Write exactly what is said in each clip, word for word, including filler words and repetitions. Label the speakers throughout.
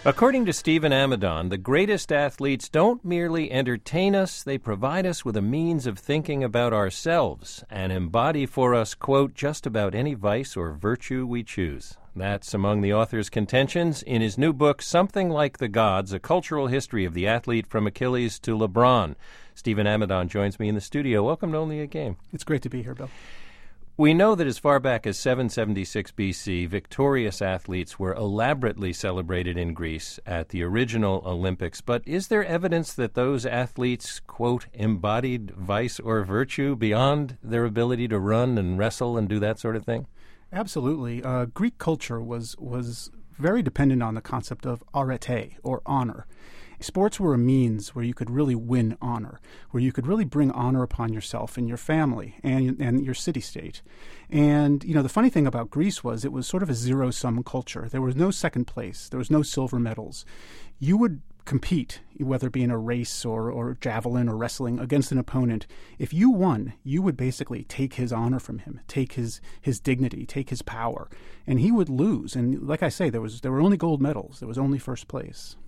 Speaker 1: According to Stephen Amidon, the greatest athletes don't merely entertain us, they provide us with a means of thinking about ourselves and embody for us, quote, just about any vice or virtue we choose. That's among the author's contentions in his new book, Something Like the Gods, A Cultural History of the Athlete from Achilles to LeBron. Stephen Amidon joins me in the studio. Welcome to Only a Game.
Speaker 2: It's great to be here, Bill.
Speaker 1: We know that as far back as seven seventy-six B C, victorious athletes were elaborately celebrated in Greece at the original Olympics. But is there evidence that those athletes, quote, embodied vice or virtue beyond their ability to run and wrestle and do that sort of thing?
Speaker 2: Absolutely. Uh, Greek culture was was very dependent on the concept of arete, or honor. Sports were a means where you could really win honor, where you could really bring honor upon yourself and your family and and your city-state. And, you know, the funny thing about Greece was it was sort of a zero-sum culture. There was no second place. There was no silver medals. You would compete, whether it be in a race or, or javelin or wrestling, against an opponent. If you won, you would basically take his honor from him, take his, his dignity, take his power, and he would lose. And like I say, there was there were only gold medals. There was only first place.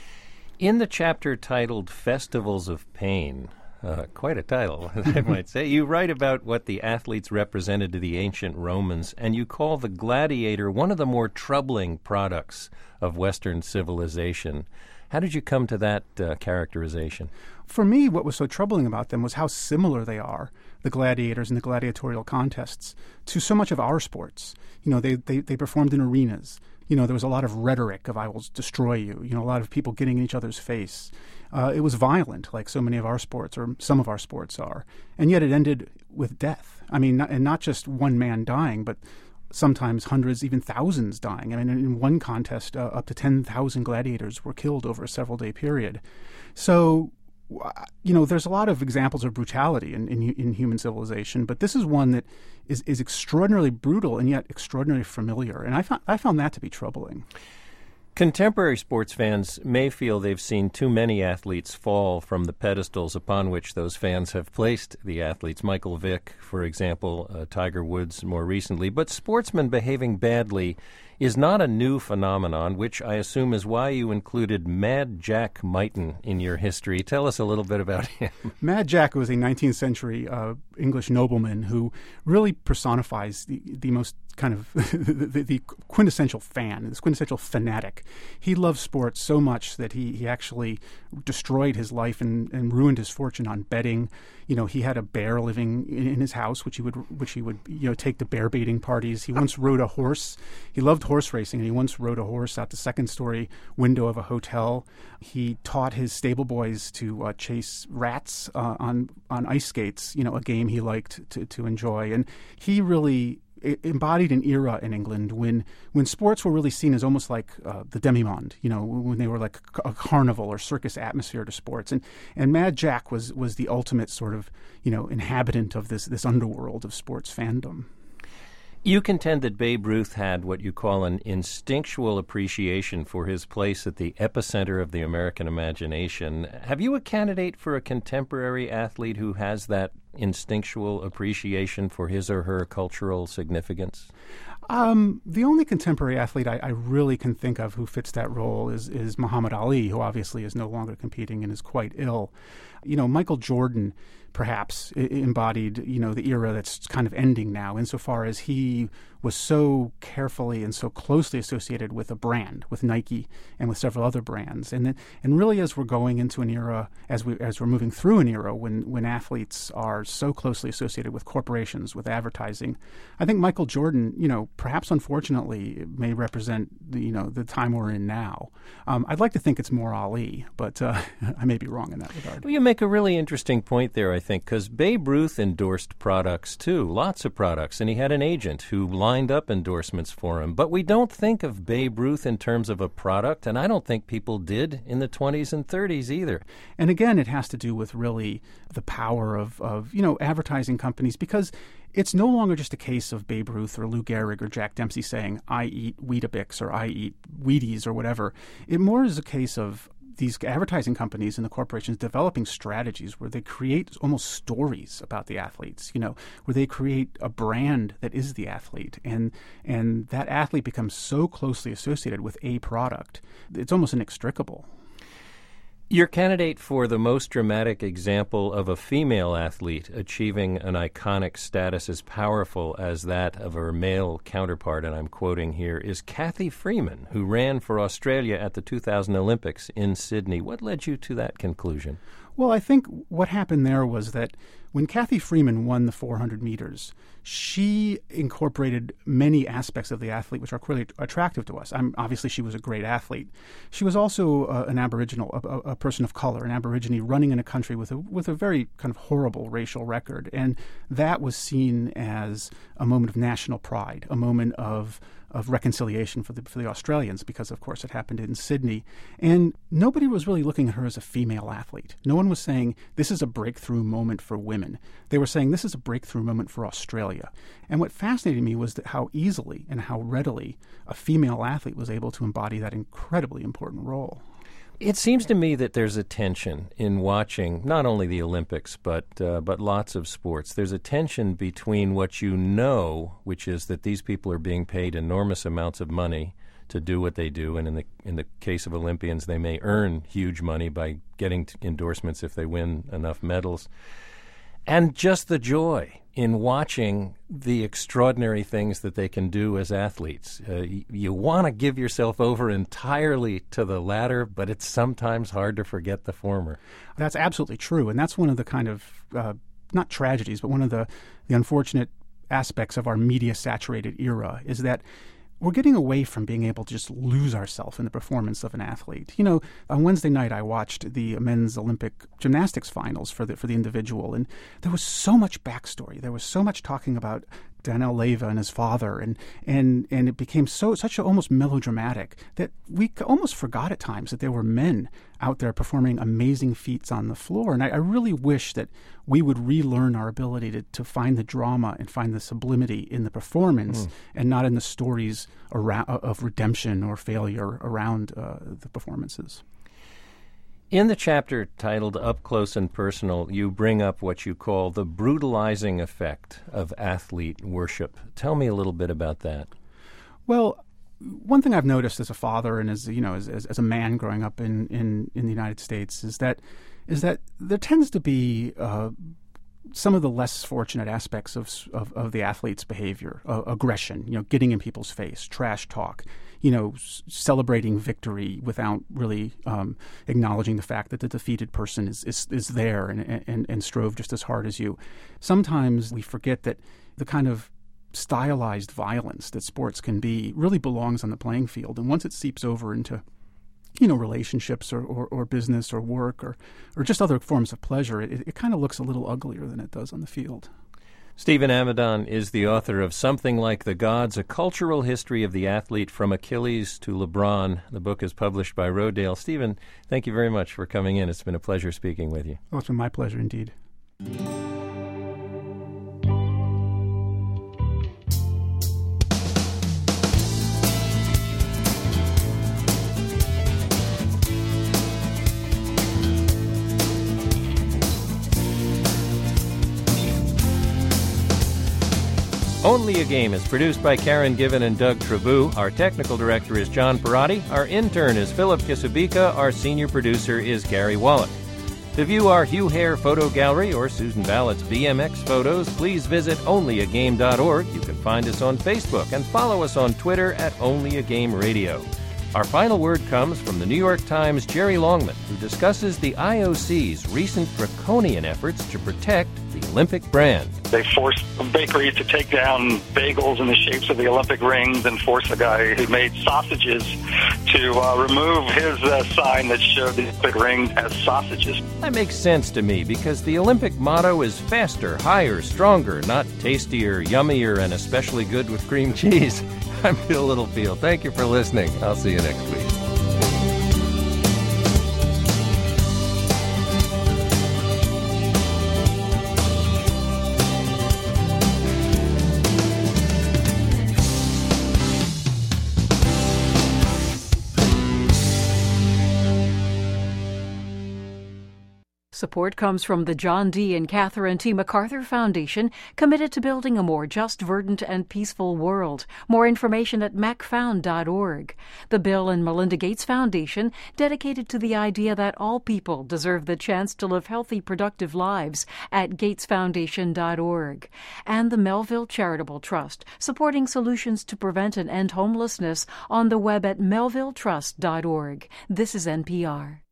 Speaker 1: In the chapter titled Festivals of Pain, uh, quite a title, I might say, you write about what the athletes represented to the ancient Romans, and you call the gladiator one of the more troubling products of Western civilization. How did you come to that uh, characterization?
Speaker 2: For me, what was so troubling about them was how similar they are, the gladiators and the gladiatorial contests, to so much of our sports. You know, they, they, they performed in arenas. You know, there was a lot of rhetoric of I will destroy you, you know, a lot of people getting in each other's face. Uh, it was violent, like so many of our sports, or some of our sports are. And yet it ended with death. I mean, not, and not just one man dying, but sometimes hundreds, even thousands dying. I mean, in one contest, uh, up to ten thousand gladiators were killed over a several-day period. So, you know, there's a lot of examples of brutality in, in, in human civilization, but this is one that is, is extraordinarily brutal and yet extraordinarily familiar. And I found, I found that to be troubling.
Speaker 1: Contemporary sports fans may feel they've seen too many athletes fall from the pedestals upon which those fans have placed the athletes. Michael Vick, for example, uh, Tiger Woods more recently. But sportsmen behaving badly is not a new phenomenon, which I assume is why you included Mad Jack Myton in your history. Tell us a little bit about him.
Speaker 2: Mad Jack was a nineteenth century uh, English nobleman who really personifies the, the most kind of the, the quintessential fan, this quintessential fanatic. He loved sports so much that he, he actually destroyed his life and, and ruined his fortune on betting. You know, he had a bear living in, in his house, which he would which he would you know take to bear baiting parties. He once rode a horse. He loved horse racing, and he once rode a horse out the second story window of a hotel. He taught his stable boys to uh, chase rats uh, on on ice skates. You know, a game he liked to to enjoy, and he really embodied an era in England when when sports were really seen as almost like uh, the demi-monde, you know, when they were like a carnival or circus atmosphere to sports. And and Mad Jack was was the ultimate sort of, you know, inhabitant of this this underworld of sports fandom.
Speaker 1: You contend that Babe Ruth had what you call an instinctual appreciation for his place at the epicenter of the American imagination. Have you a candidate for a contemporary athlete who has that instinctual appreciation for his or her cultural significance?
Speaker 2: Um, the only contemporary athlete I, I really can think of who fits that role is, is Muhammad Ali, who obviously is no longer competing and is quite ill. You know, Michael Jordan perhaps embodied, you know, the era that's kind of ending now, insofar as he was so carefully and so closely associated with a brand, with Nike and with several other brands. And then, and really, as we're going into an era, as we as we're moving through an era when when athletes are so closely associated with corporations, with advertising, I think Michael Jordan, you know, perhaps unfortunately, may represent the, you know, the time we're in now. Um, I'd like to think it's more Ali, but uh, I may be wrong in that regard.
Speaker 1: Well, you make a really interesting point there, I think, because Babe Ruth endorsed products too, lots of products, and he had an agent who lined up endorsements for him. But we don't think of Babe Ruth in terms of a product, and I don't think people did in the twenties and thirties either.
Speaker 2: And again, it has to do with really the power of, of you know, advertising companies, because it's no longer just a case of Babe Ruth or Lou Gehrig or Jack Dempsey saying, I eat Weetabix or I eat Wheaties or whatever. It more is a case of these advertising companies and the corporations developing strategies where they create almost stories about the athletes, you know, where they create a brand that is the athlete. And and that athlete becomes so closely associated with a product, it's almost inextricable.
Speaker 1: Your candidate for the most dramatic example of a female athlete achieving an iconic status as powerful as that of her male counterpart, and I'm quoting here, is Cathy Freeman, who ran for Australia at the two thousand Olympics in Sydney. What led you to that conclusion?
Speaker 2: Well, I think what happened there was that when Cathy Freeman won the four hundred meters, she incorporated many aspects of the athlete which are clearly attractive to us. I'm, obviously, she was a great athlete. She was also uh, an Aboriginal, a, a person of color, an Aborigine running in a country with a, with a very kind of horrible racial record. And that was seen as a moment of national pride, a moment of of reconciliation for the for the Australians, because, of course, it happened in Sydney. And nobody was really looking at her as a female athlete. No one was saying, this is a breakthrough moment for women. They were saying, this is a breakthrough moment for Australia. And what fascinated me was that how easily and how readily a female athlete was able to embody that incredibly important role.
Speaker 1: It seems to me that there's a tension in watching not only the Olympics, but uh, but lots of sports. There's a tension between what you know, which is that these people are being paid enormous amounts of money to do what they do, and in the in the case of Olympians, they may earn huge money by getting t- endorsements if they win enough medals, and just the joy in watching the extraordinary things that they can do as athletes. Uh, you you want to give yourself over entirely to the latter, but it's sometimes hard to forget the former.
Speaker 2: That's absolutely true, and that's one of the kind of, uh, not tragedies, but one of the, the unfortunate aspects of our media-saturated era is that we're getting away from being able to just lose ourselves in the performance of an athlete. You know, on Wednesday night I watched the men's Olympic gymnastics finals for the for the individual, and there was so much backstory. There was so much talking about Daniel Leva and his father, and and and it became so such a, almost melodramatic that we almost forgot at times that there were men out there performing amazing feats on the floor. And I, I really wish that we would relearn our ability to, to find the drama and find the sublimity in the performance mm. and not in the stories around, of redemption or failure around uh, the performances.
Speaker 1: In the chapter titled Up Close and Personal, you bring up what you call the brutalizing effect of athlete worship. Tell me a little bit about that.
Speaker 2: Well, one thing I've noticed as a father and as you know as as, as a man growing up in, in, in the United States is that is that there tends to be uh, some of the less fortunate aspects of of, of the athlete's behavior, uh, aggression, you know, getting in people's face, trash talk, you know, s- celebrating victory without really um, acknowledging the fact that the defeated person is is, is there and, and and strove just as hard as you. Sometimes we forget that the kind of stylized violence that sports can be really belongs on the playing field, and once it seeps over into you know, relationships or, or, or business or work or, or just other forms of pleasure, it, it kind of looks a little uglier than it does on the field.
Speaker 1: Stephen Amidon is the author of Something Like the Gods, A Cultural History of the Athlete from Achilles to LeBron. The book is published by Rodale. Stephen, thank you very much for coming in. It's been a pleasure speaking with you.
Speaker 2: Oh, it's been my pleasure indeed.
Speaker 1: Only a Game is produced by Karen Given and Doug Trabou. Our technical director is John Perotti. Our intern is Philip Kisubika. Our senior producer is Gary Wallach. To view our Hugh Hare photo gallery or Susan Ballott's B M X photos, please visit only a game dot org. You can find us on Facebook and follow us on Twitter at Only a Game Radio. Our final word comes from the New York Times' Jerry Longman, who discusses the I O C's recent draconian efforts to protect the Olympic brand.
Speaker 3: They forced bakeries to take down bagels in the shapes of the Olympic rings and forced the guy who made sausages to uh, remove his uh, sign that showed the Olympic rings as sausages.
Speaker 1: That makes sense to me because the Olympic motto is faster, higher, stronger, not tastier, yummier, and especially good with cream cheese. I'm Bill Littlefield. Thank you for listening. I'll see you next week.
Speaker 4: Support comes from the John D. and Catherine T. MacArthur Foundation, committed to building a more just, verdant, and peaceful world. More information at mac found dot org. The Bill and Melinda Gates Foundation, dedicated to the idea that all people deserve the chance to live healthy, productive lives, at gates foundation dot org. And the Melville Charitable Trust, supporting solutions to prevent and end homelessness on the web at melville trust dot org. This is N P R.